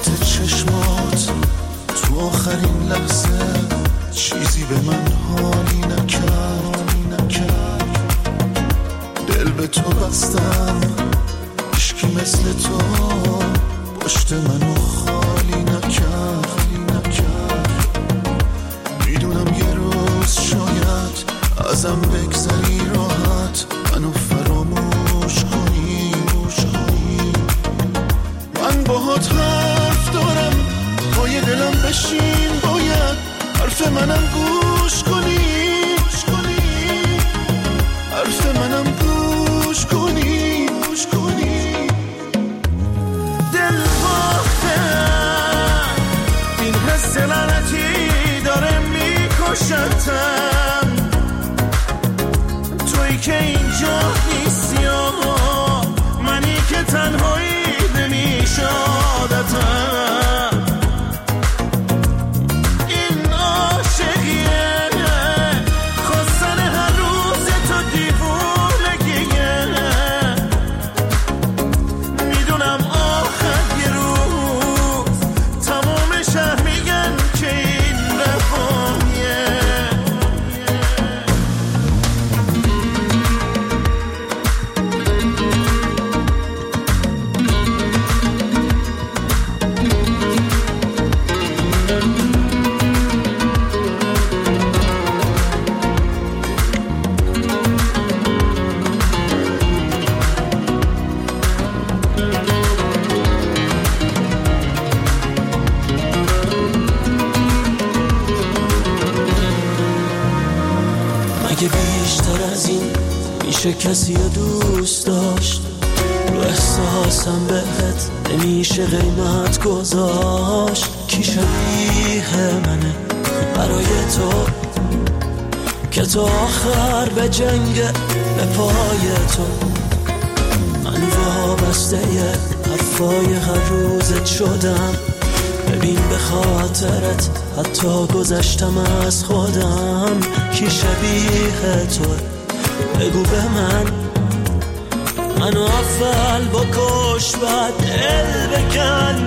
حقیقت چشمات تو آخرین لحظه چیزی به من حالی نکرد. دل به تو بستم، عشقی مثل تو پشت منو خالی نکرد. میدونم یه روز شاید ازم بگذری راحت، منو فراموش کنی. من باهات حرف دارم، پای دلم بشین، باید حرف منم گوش کنی. حرف منم گوش کنی. دل باختم، این حس لعنتی داره میکشتم. تویی که اینجا نیستی، منی که تنهایی نمیشه عادتم. این عاشقیه، خواستن هر روز تو دیوونگیه. میدونم آخر یه روز تمام شهر میگن که این رفاهیه. مگه بیشتر از این میشه کسی رو دوست داشت؟ رو احساسم بهت نمیشه قیمت گذاشت. کی شبیه منه برای تو که تو آخر به جنگ به پای تو؟ من وابسته حرفای هر روزت شدم. ببین به خاطرت حتی گذشتم از خودم. کی شبیه تو بگو به منو اول بکش بعد دل بکن.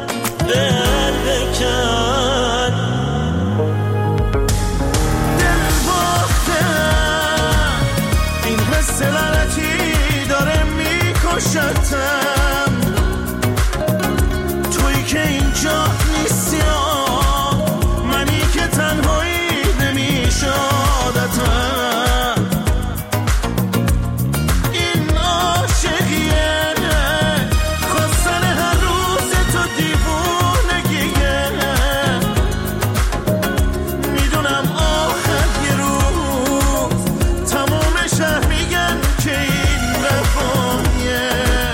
دل باختم، این حس لعنتی داره میکشتم. تویی که اینجا نیستی، منی که تنهایی نمیشه عادتم. این عاشقیه، خواستن هر روز تو دیوونگیه. میدونم آخر یه روز تمام شهر میگن که این رفاهیه.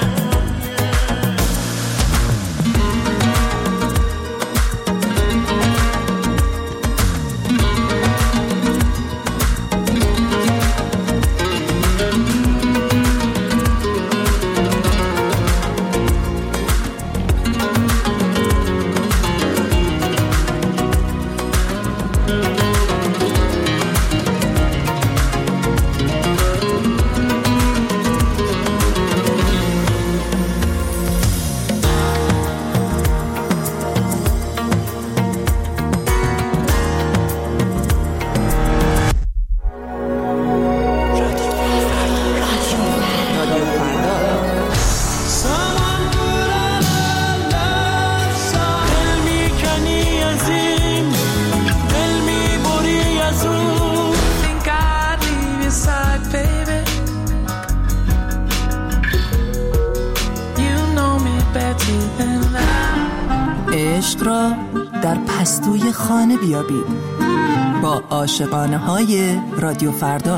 عشق را در پستوی خانه بیابید با عاشقانه های رادیو فردا.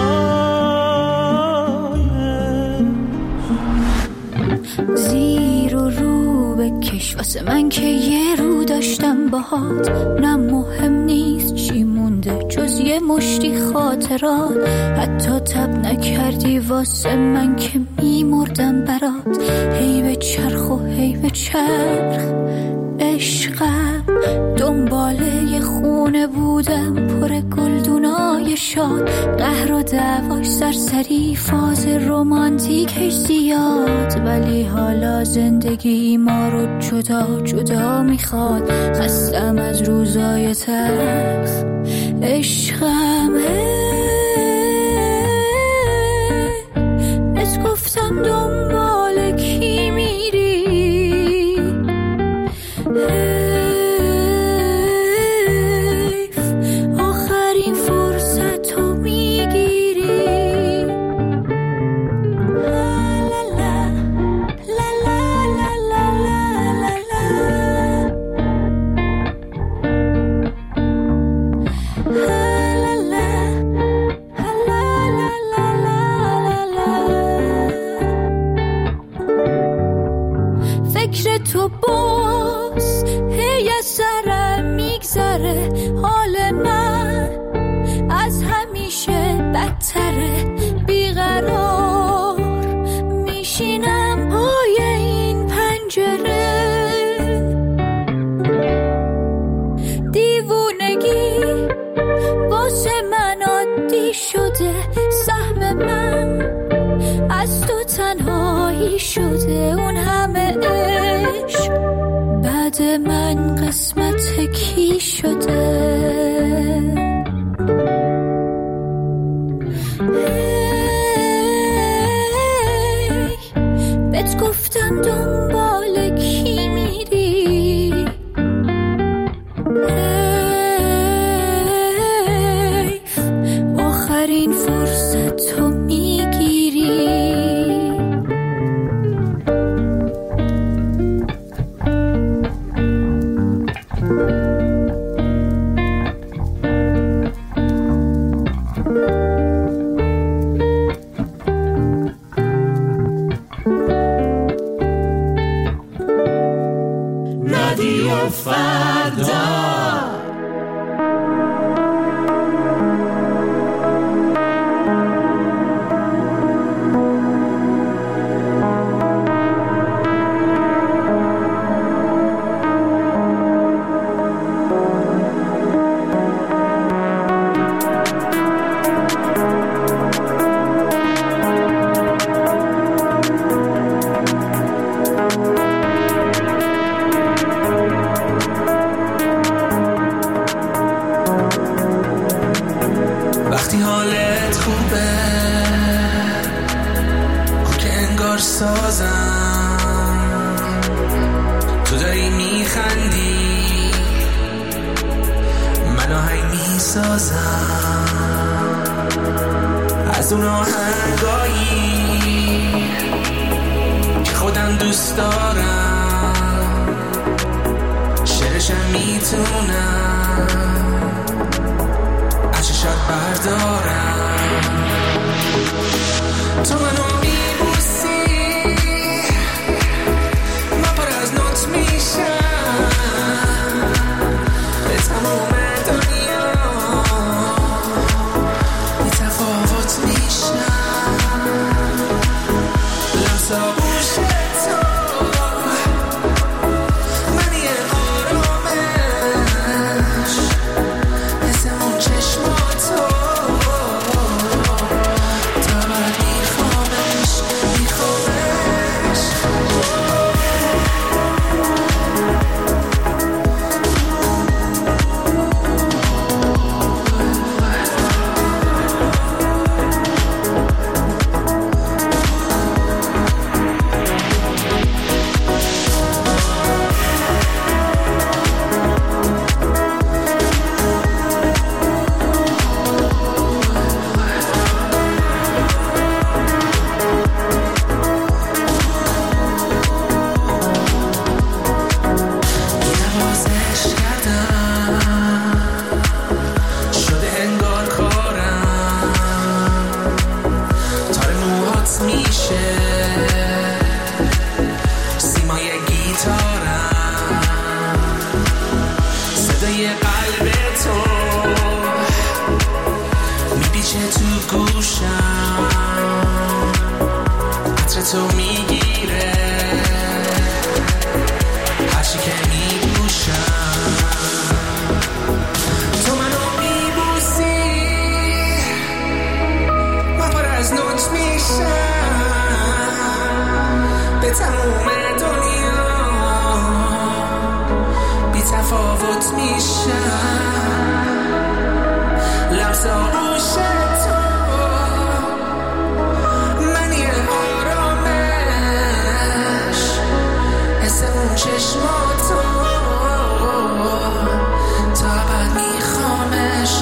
زیر و رو بکش واسه من که یه رو داشتم باهات. نه مهم نیست چی مونده جز جز یه مشتی خاطرات. حتی تب نکردی واسه من که میمردم برات. هی به چرخ و هی به چرخ عشقم، دنباله یه خونه بودم پر گلدونای شاد. قهر و دعواش سرسری، فاز رومانتیکش زیاد. ولی حالا زندگی ما رو جدا جدا میخواد. خستم از روزای تلخ عشقم. بهت گفتم دنبال کی میری، حیف آخرین فرصت رو میگیری. لا لا لا لا لا لا لا فکر تو باز هی از سرم میگذره. حال من از همیشه بدتره. بیقرار میشینم پای این پنجره. دیوونگی واسه من عادی شده. سهم من از تو تنهایی شده. اون همه عشق بعد من قسمت کی شده. بهت گفتم دنبال کی میری، حیف آخرین فرصت رو میگیری. رادیو فردا. وقتی حالت خوبه که انگار سازم، تو داری میخندی من آهنگ میسازم. از اون آهنگایی که خودم دوست دارم، شعرشم میتونم شاید بردارم. تو منو میبوسی من پر از نوت میشم. به تمام دنیا بی تفاوت میشم. لمس آغوش تو منی آرامش. حس اون چشمات تو تا بعد میخوامم عطر تو میگیره هرچی که میبوشم تو منو میبوسی من پر از نوچ میشم به تموم دنیا بی تفاوت میشم لمس آغوش تو منی آرامش حس اون چشماتو تا ابد میخوامش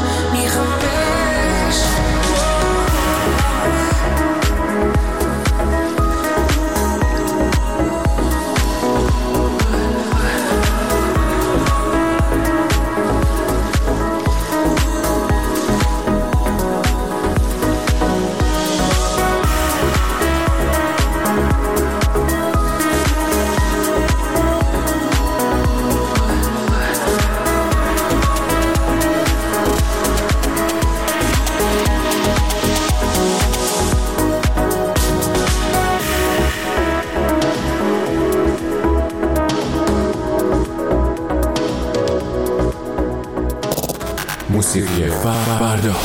موسیقی فردا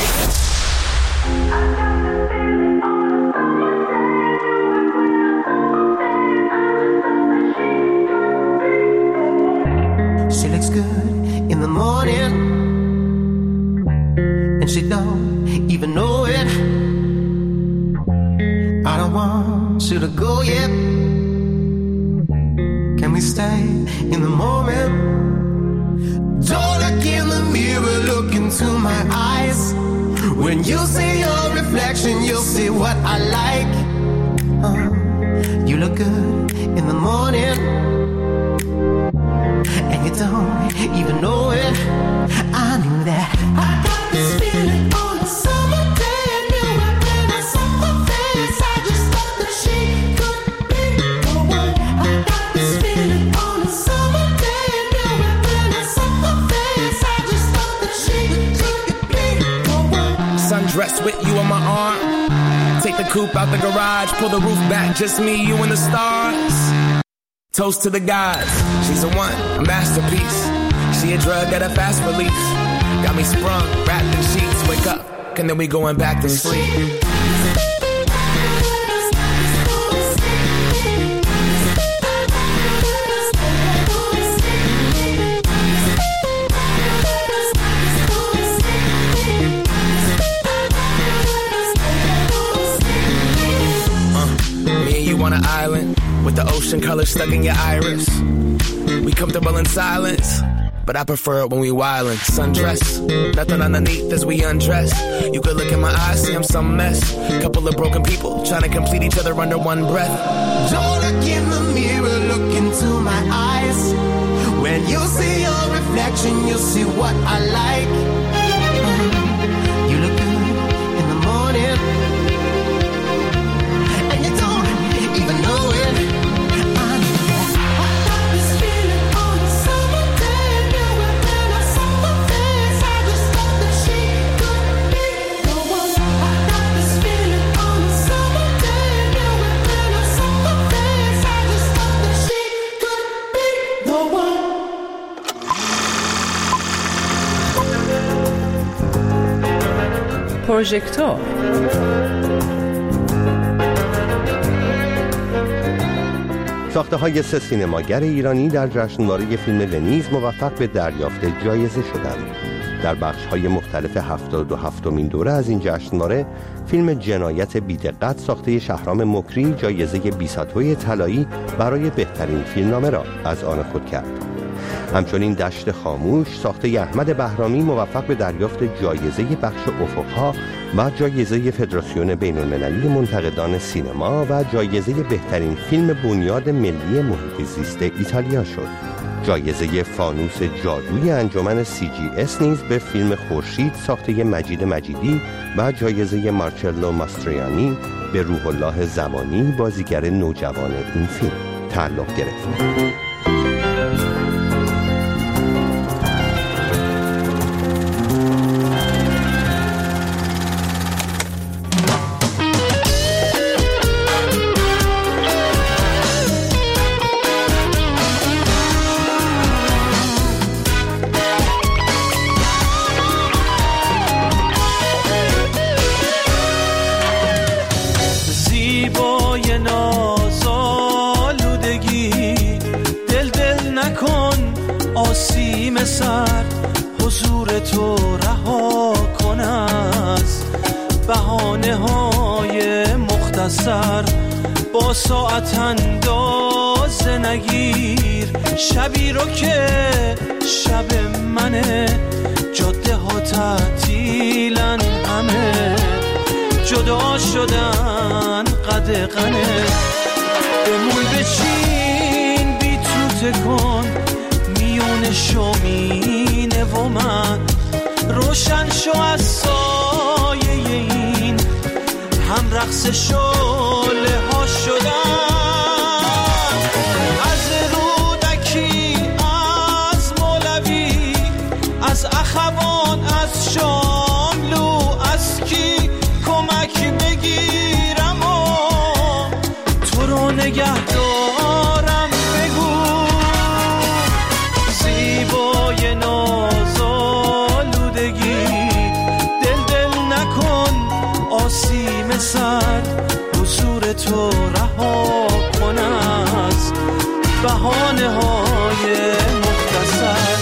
She looks good in the morning and she don't even know it. I don't want you to go yet. Can we stay in the moment? Don't look in the mirror, look into my eyes. When you see your reflection, you'll see what I like. You look good in the morning, and you don't even know it. I knew that. I got this feeling on a summer day. I knew it when I saw her face. I just thought that she could be the one. I got this feeling on a summer day. I knew it when I saw her face. I just thought that she could be the one. Sundress with you on my arm. Take the coupe out the garage. Pull the roof back. Just me, you and the stars. Toast to the gods. She's a one, a masterpiece. She a drug at a fast release. Got me sprung, wrapped in sheets. Wake up, and then we going back to sleep. Me and you on an island with the ocean color stuck in your iris. We comfortable in silence, but I prefer it when we wildin'. Sundress, nothing underneath as we undress. You could look in my eyes, see I'm some mess. Couple of broken people trying to complete each other under one breath. Don't look in the mirror, look into my eyes. When you see your reflection, you'll see what I like. You look good in the morning, and you don't even know it. I knew that. I got this feeling on a summer day. I knew it when I saw her face. I just thought that she could be the one. I got this feeling on a summer day. I knew it when I saw her face. I just thought that she could be the one. پروژکتور ساخته‌های 3 سینماگر ایرانی در جشنواره فیلم ونیز موفق به دریافت جایزه شدند. در بخش‌های مختلف 77مین دوره از این جشنواره فیلم جنایت بی‌دقت ساخته شهرام مکری جایزه بیساتوی طلایی برای بهترین فیلمنامه را از آن خود کرد. همچنین دشت خاموش ساخته احمد بهرامی موفق به دریافت جایزه بخش افقها و جایزه فدراسیون بین‌المللی منتقدان سینما و جایزه بهترین فیلم بنیاد ملی محیط زیست ایتالیا شد. جایزه فانوس جادوی انجمن CGS نیز به فیلم خورشید ساخته مجید مجیدی و جایزه مارچلو ماستریانی به روح الله زمانی بازیگر نوجوان این فیلم تعلق گرفت. زیبای نازآلودگی، دل نکن آسیم سر، حضور تو رها کن از بهانه های مختصر. با ساعت اندازه نگیر شبی رو که شب منه، جاده ها تعطیلن همه، جدا شدن قدغنه. بمون بچین بی تو تکن میون شومینه و من، روشن شو از سایه این هم رقص شعله ها شدن. از رودکی، از مولوی، از اخوان، از شاملو، از کی کمک بگیرم و تو رو نگه دارم. بگو زیبای نازآلودگی، دل نکن آسیم سر، حضور تو رها کن از بهانه های مختصر.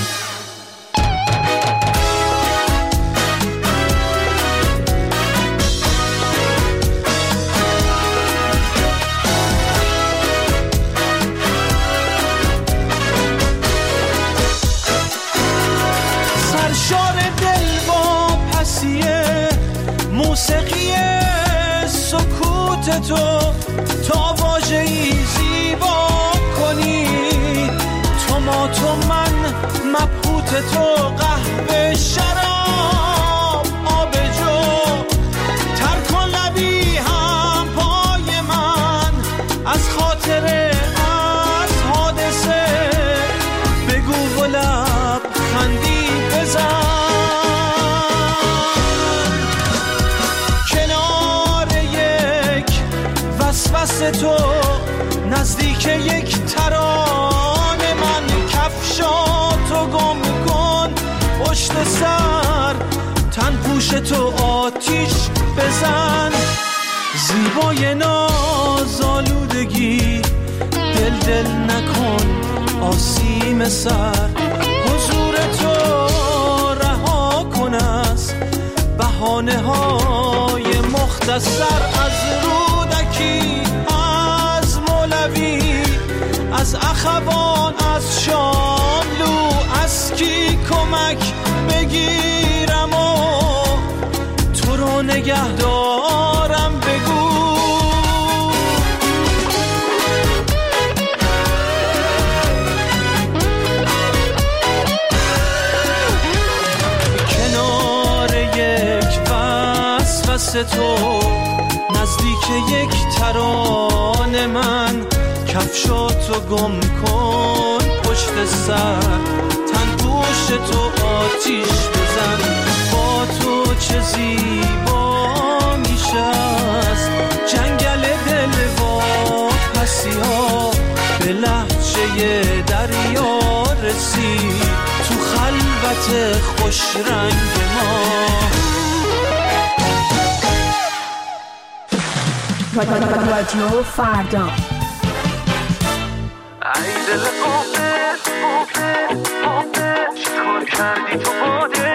سرشار دل با پسیه موسیقی سکوت تو، تا واژه‌ای زیبا کنی تو من مبهوت تو. قهوه شراب آب جو، تر کن لبی هم پای من، از خاطره از حادثه بگو و لب خندی بزن. تو نزدیک یک ترانه من، کفشاتو گم کن پشت سر، تن پوش تو آتیش بزن. زیبای نازآلودگی، دل نکن آسیم سر، حضور تو رها کن از بهانه های مختصر. از رودکی، از مولوی، از اخوان، از شاملو، از کی کمک بگیرم و تو رو نگه دارم. بگو کنار یک وسوسه تو، نزدیک یک ترانه من، کفشاتو گم کن پشت سر، تن پوش تو آتیش بزن. با تو چه زیبا میشه است جنگل دل و پسی ها، به لهجه دریا رسید تو خلوت خوش رنگ ما. رادیو فردا. ای دل غافل چیکار کردی تو باده؟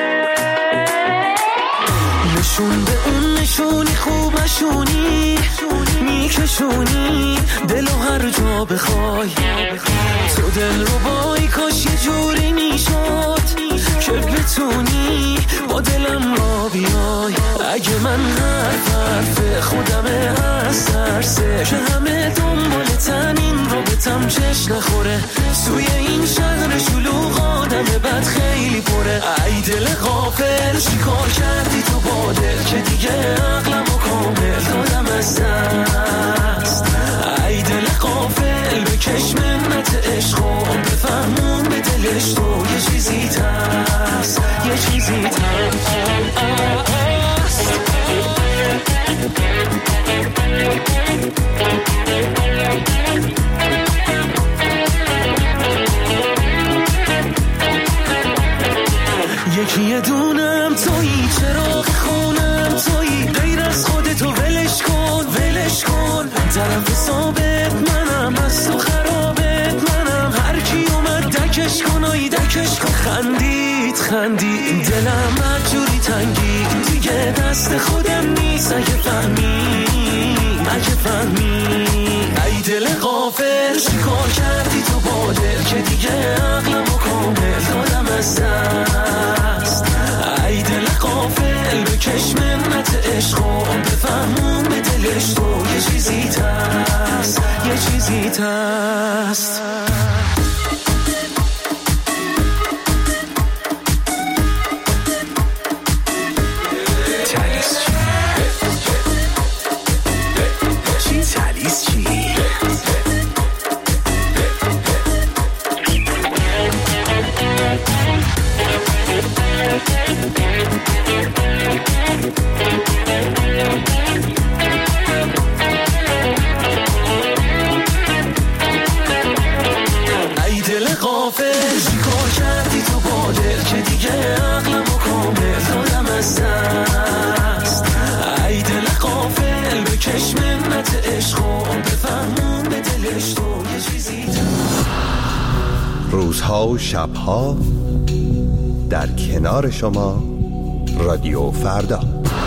نشون به اون نشونی خوب نشونی، میکشونی دلو هر جا بخوای. تو دل رو بای کاش یه جوری میشد که بتونی با دلم را بیای. اگه من حرف خودم از ترسه که همه دنبالتن، این رابطم چش نخوره توی این شهر شلوغ آدم بد خیلی پره. ای دل غافل چیکار کردی تو با دل که دیگه عقلمو کامل دادم از دست. ای دل غافل بکش منت عشقو، بفهمون به دلش تو یه چیزی هست، یه چیزی هست. یکی یه دونم تویی، چراغ خونم تویی، غیر خندید دلم مجوری تنگید دیگه دست خودم نیست اگه فهمی ای دل غافل چیکار کردی تو با دل که دیگه عقلمو کامل دادم از دست ای دل غافل بکش منت عشقو بفهمون به دلش تو یه چیزی تست ای دل غافل چیکار کردی تو با دل که دیگه عقلمو کامل دادم از دست ای دل غافل بکش منت عشقو بفهمون به دلش تو یه چیزی روزها و شبها در کنار شما رادیو فردا.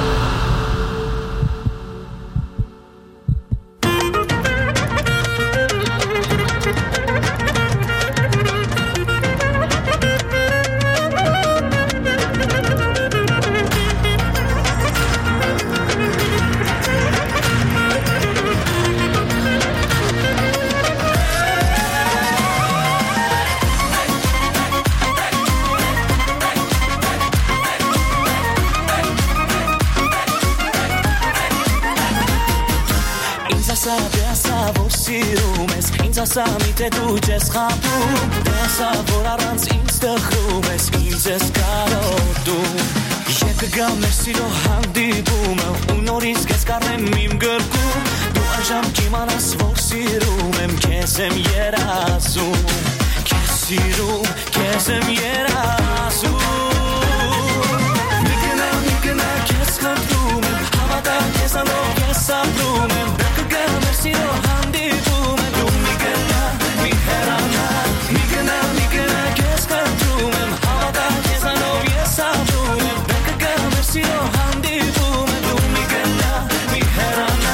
Samite duces chapu Desa vorarans insta chrumes Inzes caro tu Jek games lo handi bume Unoris kes karnem mim gărku Du ajam kimanas vorsirum Kesem yerasu Kesirum Kesem yerasu Mikna kes kantrum Havada kesano kesabrum Jek games lo handi bume Migna kes kantumem havada kesano yesabumem Bekka mersino handi bume du migna miherana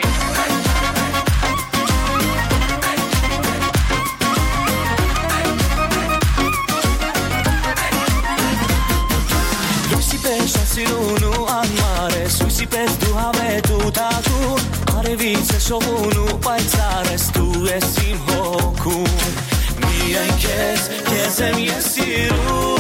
Lusi pesha sirunu anmare Susi pes du have tu taku Arevice shovunu paitsares tu esim hoku Kesem yesiru